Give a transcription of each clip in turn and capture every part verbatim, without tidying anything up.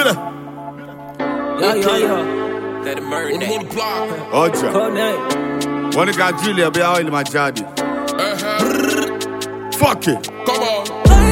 Mira. Yo, yo, yo. Let it murder that. Ocha. Code name. One got Julia be out in my jadi. Fuck it. Come on.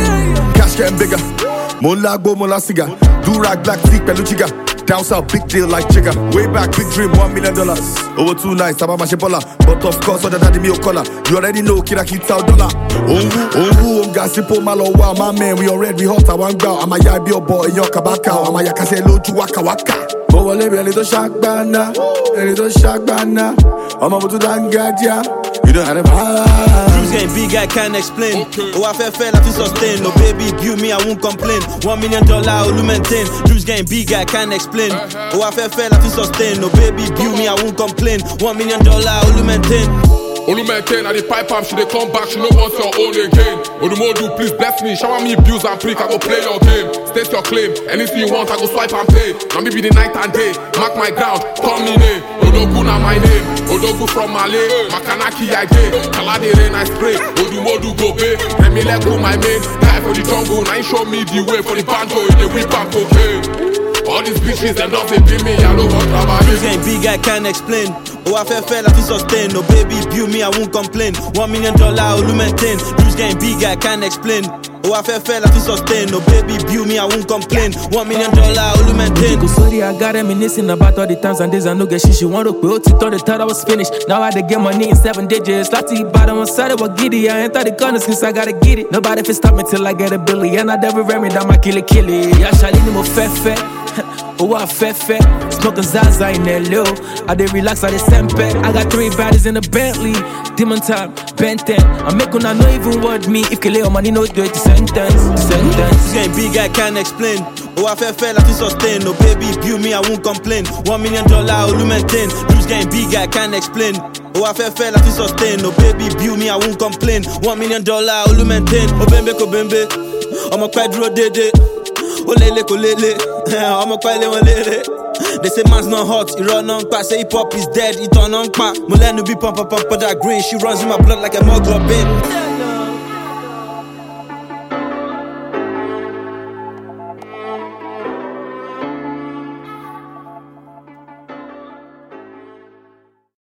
Cash getting bigger. Mola go mola cigar. Do rag black thick peluchiga. Down south, big deal like Jigga. Way back, big dream, one million dollars. Over two nights, about my shipola. But of course, other daddy me collar. You already know, kid, I keep out dollar. Oh, oh, um, gasipo malo wow, my man, we already hot. I want go. I'm a yabio boy, yo kabaka. I'm a yakase lo to waka waka. But wale be a little shock banana, a little shock banana. I'm about to dangadia. You don't have them high. Dreams getting big, I can't explain. Okay. Oh, I feel fair, I feel sustain. No baby, build me, I won't complain. One million dollar, I will maintain. Dreams getting big, I can't explain. Oh, I feel fair, I feel sustain. No baby, build me, I won't complain. One million dollar, I will maintain. Olu maintain, at the pipe up, she dey come back, she no want your own again. Odumodu, please bless me, shower me bills and prick, I go play your game. State your claim, anything you want, I go swipe and pay. Now me be the night and day, mark my ground, call me name. Odogu na my name, Odogu from Malay. Makanaki I get, Kalade rain I spray. Odumodu go pay, Remi Leku my main. Die for the jungle, now you show me the way for the banjo, in the whip and cocaine. All these bitches, them nothing be me, I don't want to Dreams getting big, I can't explain. Oh, I feel fair, I feel sustain. No baby, build me, I won't complain. One million dollar, I will maintain. Dreams getting big, I can't explain. Oh, I feel fair, I feel sustain. No baby, build me, I won't complain. One million dollar, I will maintain. Go sorry, I got reminiscing about all the times and days I know get shit. She want to quit, she thought they thought I was finished. Now I had to get money in seven digits. Like to eat bottom on side of a giddy. I ain't thought the corners since I gotta get it. Nobody can stop me till I get a billy. And I never ran me down my kill it, kill it. Yeah, Charlie, no more fat, fat. Oh, I fat fat, smoking Zaza in that low. I did relax, I did sempe. I got three bodies in the Bentley. Demon time, Benten. I make one I know even word me. If you lay on money, no do it, sentence. Sentence. It's getting big, I can't explain. Oh, I feel fair, I feel sustain. No baby, build me, I won't complain. One million dollar, I will maintain. Dreams getting big, I can't explain. Oh, I feel fair, I feel sustain. No baby, build me, I won't complain. One million dollar, I will maintain. Oh, bembe, ko bembe. I'm a quadro dede. Oh, lele, ko lele. I'm a quite lele. They say man's not hot, he run on pass. Say hip hop is dead, he turn on pa. Mulenu be pump, pump, pump that green. She runs in my blood like a hemoglobin.